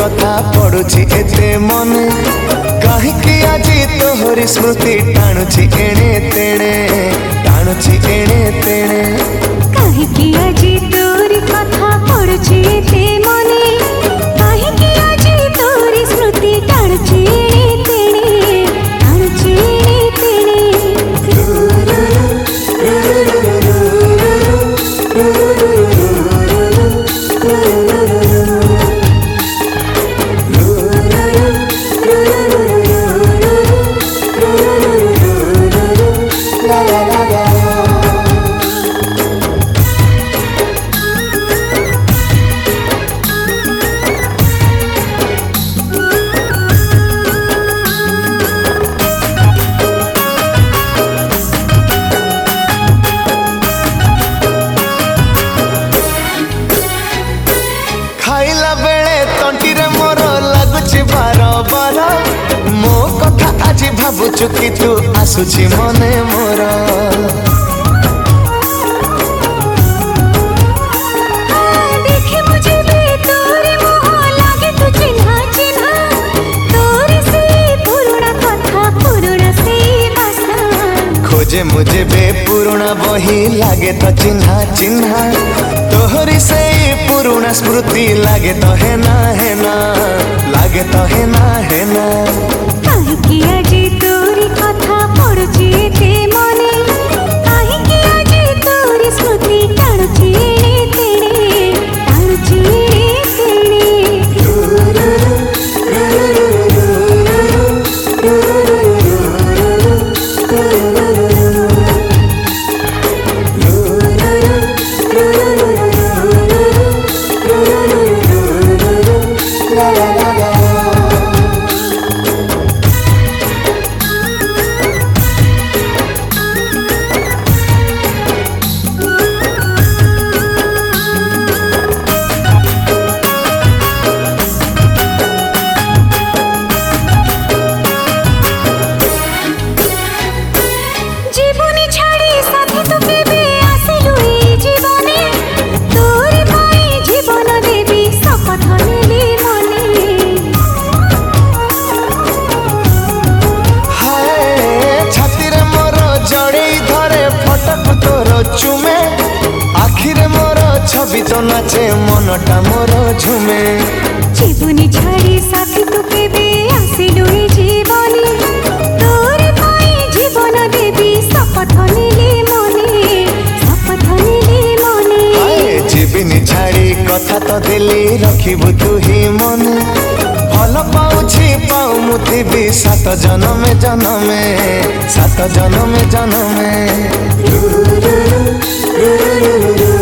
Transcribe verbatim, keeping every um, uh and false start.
कथा पड़ुछि एते मन कहीं आज तोहरी स्मृति टाणुछि एणे तेणे टाणुछि एणे तेणे कहीं आज तोरी कथा पड़ुछि एते मन कहीं आज तोरी स्मृति टाणुछि एणे तेणे टाणुछि एणे तेणे खाइला बेले तंटीरे मोर लगुछि बार बार मो कथा आज भाबुछु कि तू आसुछि मने मोर देखे मुझे भी तोरे मुँह लागे तू चिन्हा चिन्हा तोरे से पुराना कथा पुराना से बासा खोजे मुझे बे पुराना बही लागे तो चिन्हा चिन्हा तोहरी से पुराना स्मृति लागे तो है ना है ना लागे तो है ना है ना कहीं आज तोरी कथा पड़ुछि एते मने कहीं आज तोरी स्मृति टाणुछि एणे तेणे टाणुछि एणे जीवनी छाड़ी साथी तू केबे आसिलु ए जीवने तोरे पाई जीवन देवी शपथ नेली मने हाय छातीरे मोर जड़ेई धरे फटक तोर चुमे आखिरे मोर छवि तो नाचे मनटा मोर झुमे जीवनी छाड़ी साथी तू केबे आसिलु ए जीवने तोरे पाई जीवन देवी शपथ नेली मने शपथ नेली मने हाय जीविनी छाड़ी कथा तो दिली रखिबु तू ही मन भल पाउछि पाउ मुथिबी सात जनमे जनमे सात जनमे जनमे